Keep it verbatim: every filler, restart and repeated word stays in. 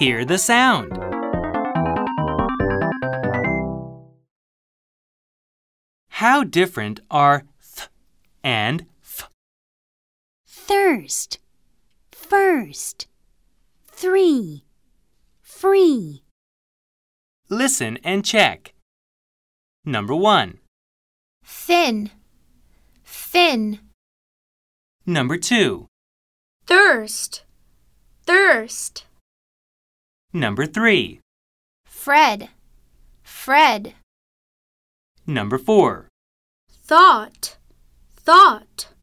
Hear the sound. How different are th and f? Thirst, first, three, free. Listen and check. Number one. Thin, thin. Number two. Thirst, thirst. Number three. Fred, Fred. Number four. Thought, thought.